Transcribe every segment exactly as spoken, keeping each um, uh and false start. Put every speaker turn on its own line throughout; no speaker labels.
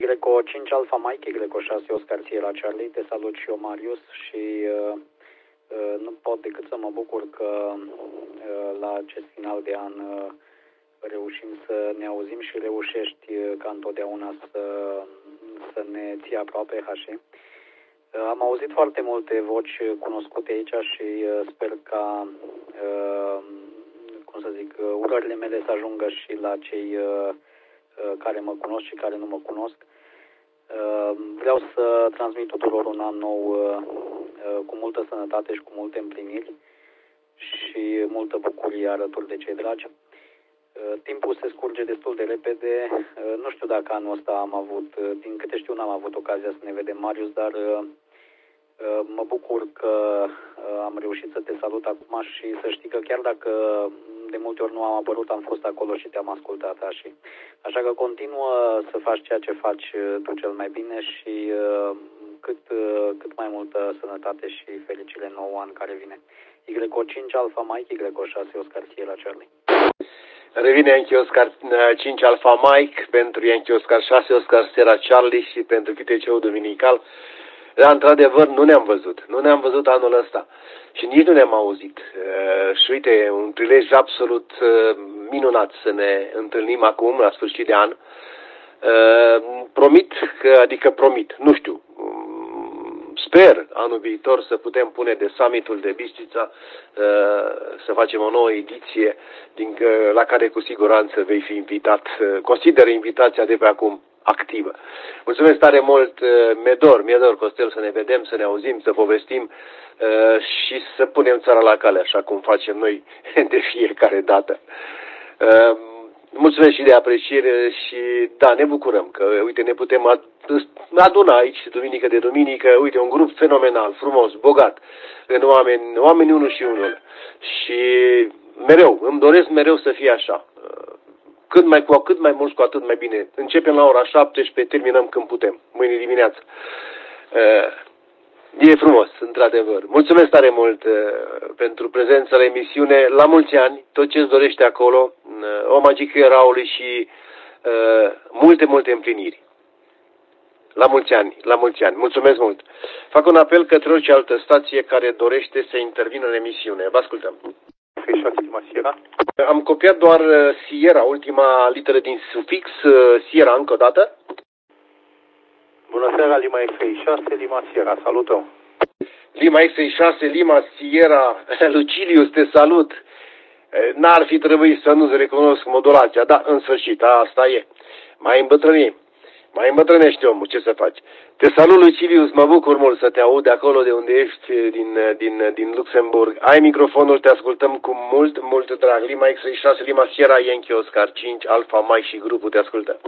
Greco cinci Alpha Mike, Greco șase Oscar Sierra Charlie, te salut și eu, Marius, și uh, uh, nu pot decât să mă bucur că uh, la acest final de an uh, reușim să ne auzim și reușești uh, ca întotdeauna să, să ne ții aproape, Hași. Uh, am auzit foarte multe voci cunoscute aici și uh, sper ca, uh, cum să zic, uh, urările mele să ajungă și la cei uh, care mă cunosc și care nu mă cunosc. Vreau să transmit tuturor un an nou cu multă sănătate și cu multe împliniri și multă bucurie alături de cei dragi. Timpul se scurge destul de repede. Nu știu dacă anul ăsta am avut, din câte știu, n-am avut ocazia să ne vedem, Marius, dar mă bucur că am reușit să te salut acum și să știi că chiar dacă de multe ori nu am apărut, am fost acolo și te-am ascultat, Hași. Așa că continuă să faci ceea ce faci tu cel mai bine și cât, cât mai multă sănătate și fericire nouă an care vine. Greco cinci Alpha Mike, Greco șase Oscar Sierra Charlie.
Revine Yankee Oscar cinci Alpha Mike pentru Yankee Oscar șase Oscar Sierra Charlie și pentru Q T C-ul duminical. Dar, într-adevăr, nu ne-am văzut. Nu ne-am văzut anul ăsta. Și nici nu ne-am auzit. Uh, și uite, e un prilej absolut uh, minunat să ne întâlnim acum, la sfârșit de an. Uh, promit, că, adică promit, nu știu, um, sper anul viitor să putem pune de summitul de Bistrița, uh, să facem o nouă ediție din, uh, la care cu siguranță vei fi invitat. Uh, consider invitația de pe acum activă. Mulțumesc tare mult, mi-e dor, mi-e dor, Costel, să ne vedem, să ne auzim, să povestim uh, și să punem țara la cale, așa cum facem noi de fiecare dată. Uh, mulțumesc și de apreciere și da, ne bucurăm că, uite, ne putem aduna aici, duminică de duminică, uite, un grup fenomenal, frumos, bogat, în oameni, oameni unul și unul. Și mereu, îmi doresc mereu să fie așa. Cât mai cu cât mai mult, cu atât mai bine. Începem la ora șaptesprezece, terminăm când putem, mâine dimineață. E frumos, într-adevăr. Mulțumesc tare mult pentru prezența la emisiune. La mulți ani, tot ce îți dorește acolo, o magică Raului și multe, multe împliniri. La mulți ani, la mulți ani. Mulțumesc mult. Fac un apel către orice altă stație care dorește să intervină în emisiune. Vă ascultăm. Am copiat doar Sierra, ultima literă din sufix, Sierra încă o dată.
Bună seara, Lima X șase, Lima Sierra, salută.
Lima X șase, Lima Sierra, Lucilius, te salut. N-ar fi trebuit să nu-ți recunosc modulația, dar în sfârșit, asta e. Mai îmbătrânim. Mai îmbătrânește omul, ce să faci? Te salut, Lucilius, mă bucur mult să te aud de acolo de unde ești, din, din, din Luxemburg. Ai microfonul, te ascultăm cu mult, mult drag. Lima X șase, Lima Sierra, Yankee Oscar cinci, Alpha Mike și grupul te ascultă.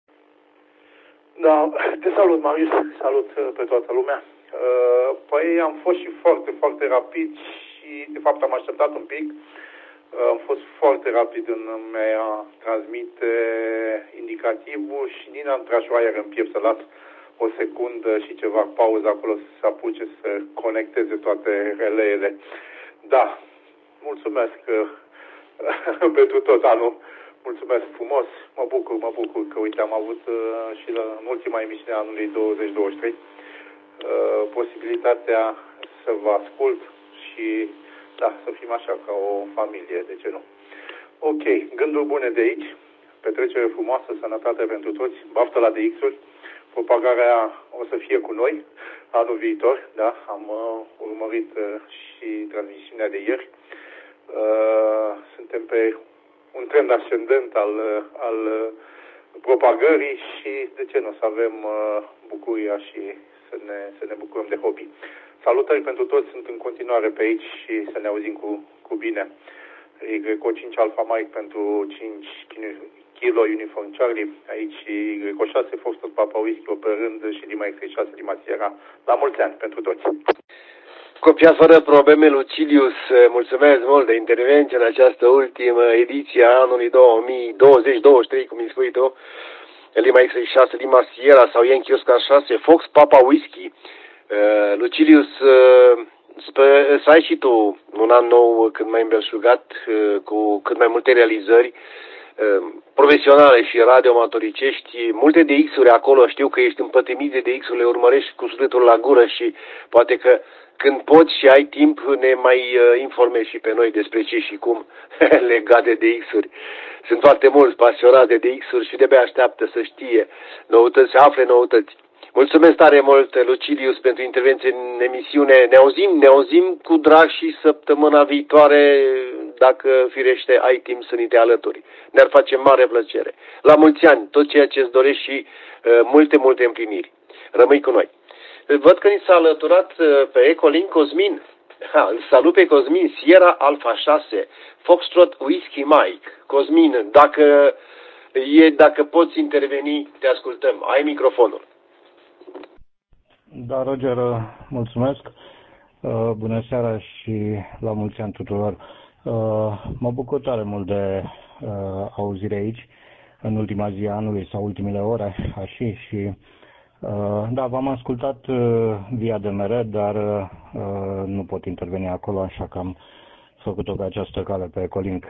Da, te salut, Marius, salut pe toată lumea. Păi am fost și foarte, foarte rapid și, de fapt, am așteptat un pic. Am fost foarte rapid în a transmite indicativul și din am tras aer în piept să las o secundă și ceva pauză acolo să se apuce să conecteze toate releele. Da, mulțumesc pentru tot anul. Mulțumesc frumos, mă bucur, mă bucur că, uite, am avut și la, în ultima emisiune a anului douăzeci douăzeci și trei posibilitatea să vă ascult și da, să fim așa ca o familie, de ce nu? Ok, gânduri bune de aici, petrecere frumoasă, sănătate pentru toți, baftă la D X-uri, propagarea o să fie cu noi anul viitor, da, am uh, urmărit uh, și transmisiunea de ieri. Uh, suntem pe un trend ascendent al, uh, al uh, propagării și de ce nu să avem uh, bucuria și să ne, să ne bucurăm de hobby. Salutări pentru toți, sunt în continuare pe aici și să ne auzim cu, cu bine. Greco cinci Alpha Mike pentru cinci Kilo Uniform Charlie, aici Greco șase Foxtrot Papa Whisky operând și Lima X șase Lima Sierra. La mulți ani pentru toți!
Copiat fără probleme, Lucilius, mulțumesc mult de intervenție în această ultimă ediție a anului două mii douăzeci douăzeci și trei, cum îi spui tu, Lima X șase Lima Sierra sau Yankee Oscar șase Fox Papa Whisky. Uh, Lucilius, uh, sper, să ai și tu un an nou cât mai îmbelșugat, uh, cu cât mai multe realizări, profesionale și radioamatoricești, multe D X-uri acolo, știu că ești împătimit de D X-uri, le urmărești cu sufletul la gură și poate că când poți și ai timp ne mai informezi și pe noi despre ce și cum legat de D X-uri. Sunt foarte mulți pasionați de D X-uri și de-abia așteaptă să știe noutăți, să afle noutăți. Mulțumesc tare mult, Lucilius, pentru intervenție în emisiune. Ne auzim, ne auzim cu drag și săptămâna viitoare, dacă firește ai timp să ni te alături. Ne-ar face mare plăcere. La mulți ani, tot ceea ce îți dorești și uh, multe, multe împliniri. Rămâi cu noi. Văd că ni s-a alăturat uh, pe Ecolink Cosmin. Ha, îl salut pe Cosmin, Sierra Alpha șase, Foxtrot Whiskey Mike. Cosmin, dacă, e, dacă poți interveni, te ascultăm. Ai microfonul.
Da, Roger, mulțumesc. Bună seara și la mulți ani tuturor. Mă bucur tare mult de auzire aici în ultima zi a anului sau ultimele ore, așa și da, v-am ascultat via D M R, dar nu pot interveni acolo, așa că am făcut-o pe această cale pe Ecolink.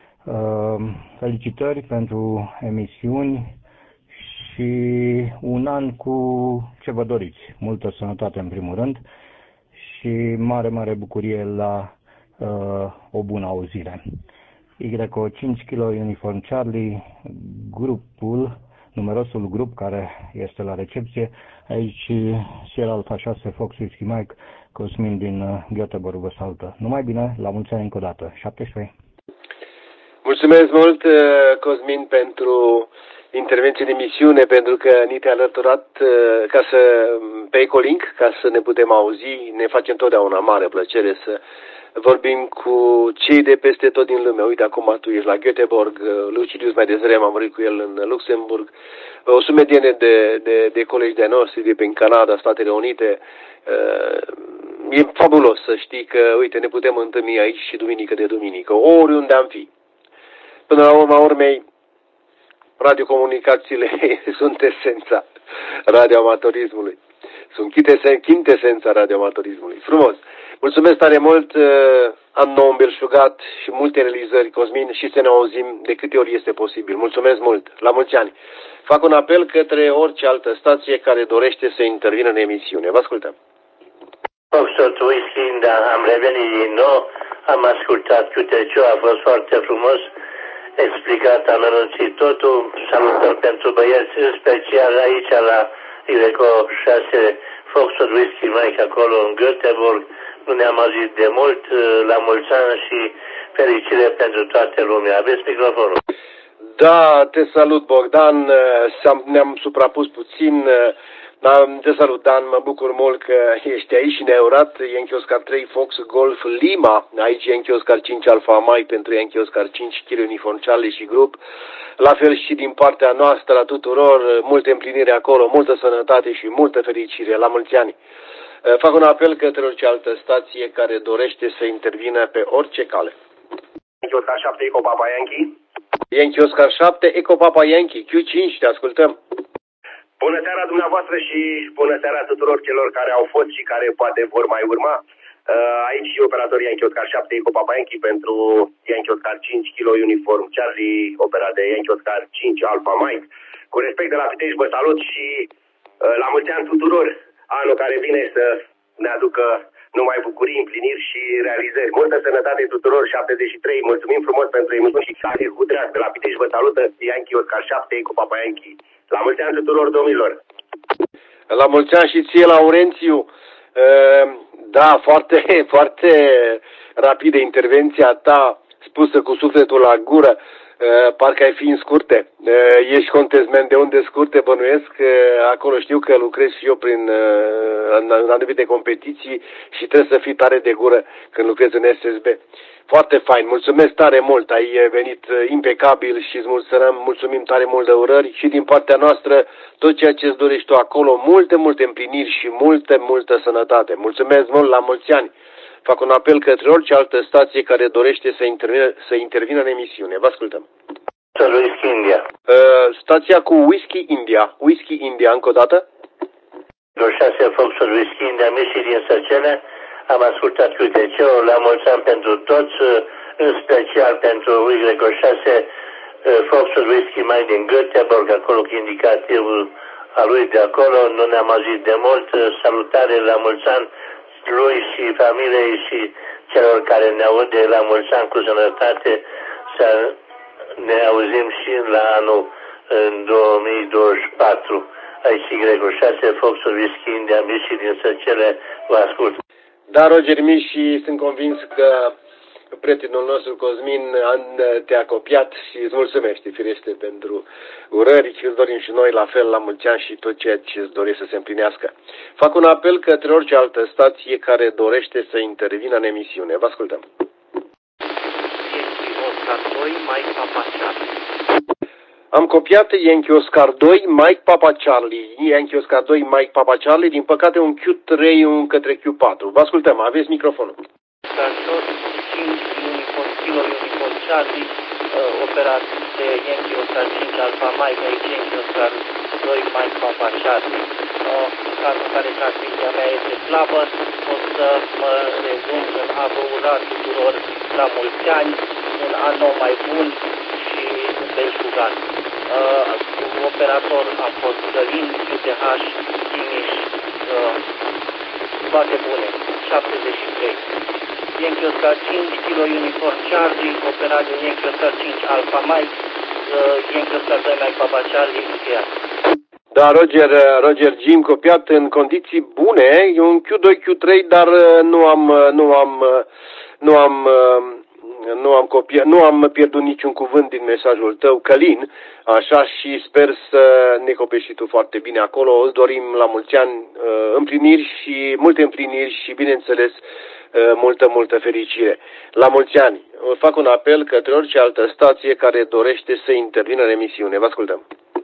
Felicitări pentru emisiuni și un an cu ce vă doriți. Multă sănătate în primul rând și mare, mare bucurie la uh, o bună auzire. Y O cinci kilo Uniform Charlie, grupul, numerosul grup care este la recepție, aici Sierra Alpha șase, Fox Whiskey Mike, Cosmin din Göteborg vă salută. Numai bine, la mulți ani încă o dată, șaptesprezece.
Mulțumesc mult, Cosmin, pentru intervenție de emisiune, pentru că ni te-a alăturat ca să, pe Ecolink, ca să ne putem auzi. Ne face întotdeauna mare plăcere să vorbim cu cei de peste tot din lume. Uite, acum tu ești la Göteborg, Lucilius mai devreme am vorbit cu el în Luxemburg, o sumedenie de, de, de colegi de noștri de pe Canada, Statele Unite. E fabulos să știi că, uite, ne putem întâlni aici și duminică de duminică, oriunde am fi. Până la urma urmei, radiocomunicațiile sunt esența radioamatorismului. Sunt chintesența radioamatorismului. Frumos! Mulțumesc tare mult, an nou îmbelșugat și multe realizări, Cosmin, și să ne auzim de câte ori este posibil. Mulțumesc mult! La mulți ani! Fac un apel către orice altă stație care dorește să intervină în emisiune. Vă ascultăm!
Foxtrot Whiskey, da, am revenit din nou, am ascultat câte ce a fost foarte frumos, explicat, am anunțit totul, salutări pentru băieți, în special aici la Y O șase, Foxtrot Whiskey Mike, acolo în Göteborg, nu ne-am auzit de mult, la mulți ani și fericire pentru toată lumea. Aveți microfonul.
Da, te salut, Bogdan, ne-am suprapus puțin. Da, te salut, Dan, mă bucur mult că ești aici și ne-ai urat Yankee Oscar trei Fox Golf Lima, aici Yankee Oscar cinci Alpha Mike pentru Yankee Oscar cinci Kilo Uniform Charlie și grup. La fel și din partea noastră la tuturor, multe împliniri acolo, multă sănătate și multă fericire, la mulți ani. Fac un apel către orice altă stație care dorește să intervină pe orice cale.
Yankee Oscar șapte, Eco Papa Yankee.
Yankee Oscar șapte, Eco Papa Yankee, Q cinci, te ascultăm.
Bună seara dumneavoastră și bună seara tuturor celor care au fost și care poate vor mai urma. Aici și operator Yankee Oscar șapte, Eco Papa Yankee pentru Yankee Oscar cinci Kilo Uniform Charlie, operat de Yankee Oscar cinci Alpha Mike. Cu respect de la Pitești vă salut și la mulți ani tuturor, anul care vine să ne aducă numai bucurii, împliniri și realizări. Multă sănătate tuturor, șaptezeci și trei, mulțumim frumos pentru emisiuni și care cu drag de la Pitești vă salută Yankee Oscar șapte, Eco Papa Yankee. La mulți ani tuturor, domnilor!
La mulți ani și ție, Laurențiu! Da, foarte, foarte rapidă intervenția ta, spusă cu sufletul la gură, parcă ai fi în scurte. Ești contesment de unde scurte, bănuiesc, acolo știu că lucrez și eu prin în anumite competiții și trebuie să fii tare de gură când lucrezi în S S B. Foarte fain, mulțumesc tare mult, ai venit impecabil și îți mulțumim, mulțumim tare mult de urări și din partea noastră tot ceea ce îți dorești tu acolo, multe, multe împliniri și multe, multă sănătate. Mulțumesc mult, la mulți ani. Fac un apel către orice altă stație care dorește să intervină, să intervină în emisiune. Vă ascultăm.
Whisky India.
Uh, stația cu Whisky India. Whisky India, încă o dată?
șase Foxtrot Whisky India, Misi din Săcele. Am ascultat cu de ce la mulți ani pentru toți, în special pentru Y O șase, Foxul Whisky mai din Göteborg, acolo cu indicativul a lui de acolo, nu ne-am auzit de mult. Salutare, la mulți ani lui și familiei și celor care ne aude, la mulți ani cu sănătate, să ne auzim și la anul în două mii douăzeci și patru. Aici Y șase, Foxul Whisky India, Miși din Săcele, vă ascult.
Da, Roger Miși, sunt convins că prietenul nostru Cosmin te-a copiat și îți mulțumește, firește, pentru urări. Îți dorim și noi la fel, la mulți ani și tot ceea ce îți dorești să se împlinească. Fac un apel către orice altă stație care dorește să intervină în emisiune. Vă ascultăm. Am copiat Yankee Oscar doi, Mike Papa Charlie. Yankee Oscar doi, Mike Papa Charlie. Din păcate un Q trei, un către Q patru. Vă ascultăm, aveți microfonul.
cinci Kilo Uniform Charlie, uh, operat de Yankee Oscar cinci Alpha Mike, aici Yankee Oscar doi Mike Papa Charlie. Uh, în cazul în care transmisia mea este slabă, o să mă rezum în a vă ura tuturor la mulți ani, un an nou mai bun și un belșugat. Uh, operator a fost Călin, Q T H, Timiș, uh, toate bune, șaptezeci și trei. Yankee Oscar cinci, Kilo Uniform Charlie, operat de Yankee Oscar cinci Alpha Mike, uh, Yankee Oscar doi Mike Papa Charlie, încheiat.
Da, Roger, Roger Jim, copiat în condiții bune, e un Q doi, Q trei, dar nu am, nu am, nu am, nu am copiat, nu am pierdut niciun cuvânt din mesajul tău, Călin, așa, și sper să ne copești și tu foarte bine acolo. Îți dorim la mulți ani împliniri și multe împliniri și, bineînțeles, multă, multă fericire. La mulți ani. Fac un apel către orice altă stație care dorește să intervină în emisiune. Vă ascultăm.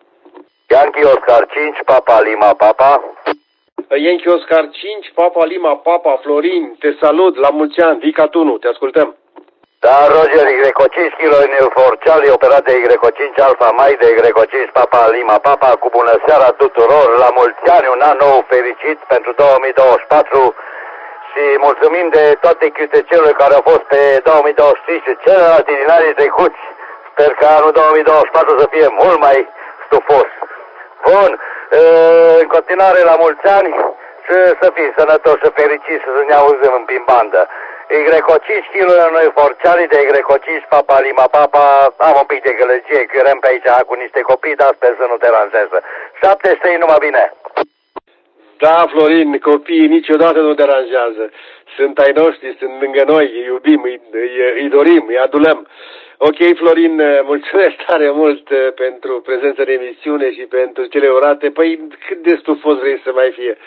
Yankee Oscar cinci, Papa Lima Papa.
Yankee Oscar cinci, Papa Lima Papa, Florin, te salut, la mulți ani, Vicatunu, te ascultăm.
Da, Roger, Y cinci Kilo Uniform Charlie, operat de Y cinci Alpha Mike, de Y cinci Papa Lima Papa, cu bună seara tuturor, la mulți ani, un an nou fericit pentru două mii douăzeci și patru. Și mulțumim de toate Q T C-urile care au fost pe două mii douăzeci și trei și celelalte din anii trecuți. Sper că anul două mii douăzeci și patru să fie mult mai stufos. Bun, în continuare la mulți ani și să fii sănătoși și fericiți, să ne auzim în prin bandă. Y cinci Kilo Uniform Charlie, de Y cinci Papa Lima Papa, am un pic de gălăgie, că eram pe aici cu niște copii, dar sper să nu te deranjeze. șaptezeci și trei, numai bine!
Da, Florin, copiii niciodată nu deranjează. Sunt ai noștri, sunt lângă noi, îi iubim, îi, îi, îi dorim, îi adulăm. Ok, Florin, mulțumesc tare mult pentru prezența în emisiune și pentru cele urate. Păi, cât de stufos vrei să mai fie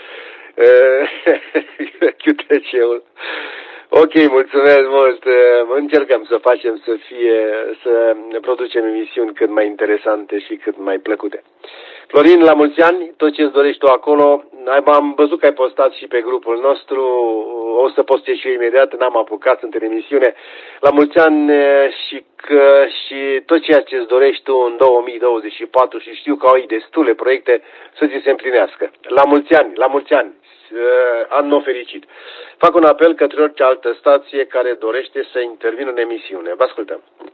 Q T C-ul? Ok, mulțumesc mult. Încercăm să facem să fie, să ne producem emisiuni cât mai interesante și cât mai plăcute. Florin, la mulți ani, tot ce îți dorești tu acolo, am văzut că ai postat și pe grupul nostru, o să postez și eu imediat, n-am apucat, sunt în emisiune. La mulți ani și, că, și tot ceea ce îți dorești tu în două mii douăzeci și patru și știu că ai destule proiecte să ți se împlinească. La mulți ani, la mulți ani, an nou fericit. Fac un apel către orice altă stație care dorește să intervină în emisiune. Vă ascultăm.